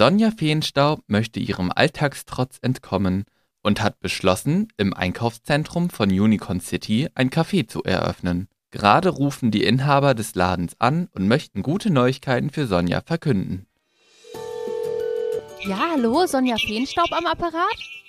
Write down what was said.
Sonja Feenstaub möchte ihrem Alltagstrotz entkommen und hat beschlossen, im Einkaufszentrum von Unicorn City ein Café zu eröffnen. Gerade rufen die Inhaber des Ladens an und möchten gute Neuigkeiten für Sonja verkünden. Ja, hallo, Sonja Feenstaub am Apparat?